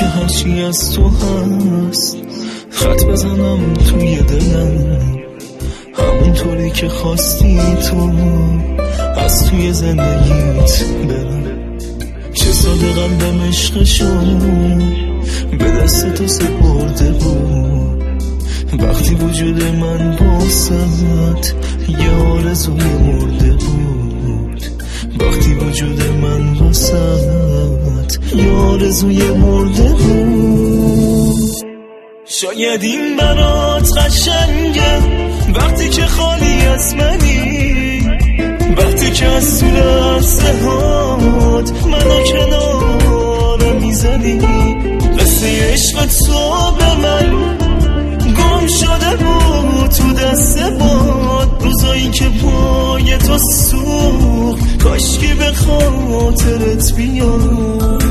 که هرچی از تو هست خط بزنم توی دلم، همونطوری که خواستی تو از توی زندگیت برم. چه ساده قلبم عشقشو به دست تو سپرده بود، وقتی وجود من واسط یه آرزوی مرده بود، وقتی وجود من واسط یه آرزوی مرده بود. شاید این برات قشنگه وقتی که خالی از منی، وقتی که از تو لحظه هات منو کنارم میزنی. قصه عشق تو به من گم شده بود تو دست باد، روزایی که پای تو سوخت کاشکی به خاطرت بیاد.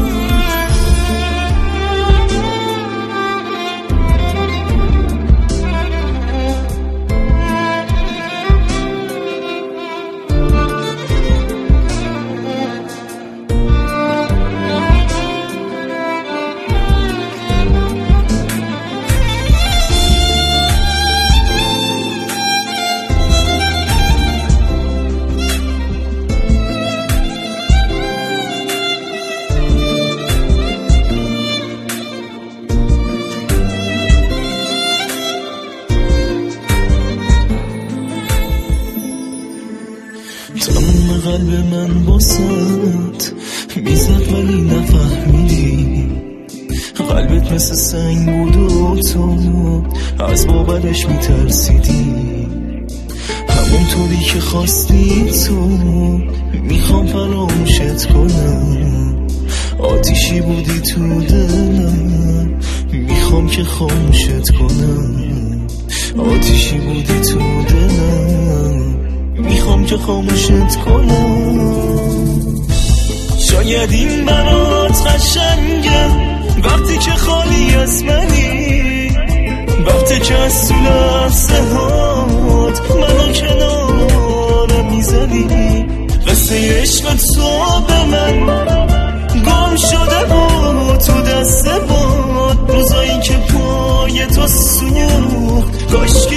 تمام قلب من باسد میزد ولی نفهمیدی، قلبت مثل سنگ بود و تو از باورش میترسیدی. همونطوری که خواستی تو میخوام فراموشت کنم، آتیشی بودی تو دلم میخوام که خاموشت کنم، آتیشی بودی تو دلم میخوام که خاموشت کنم. شاید این برات قشنگه وقتی که خالی از منی، وقتی که از تو لحظه هات منو کنارم میزنی. قصه عشق تو به من گم شده بود تو دست باد، روزایی که پای تو سوخت کاشکی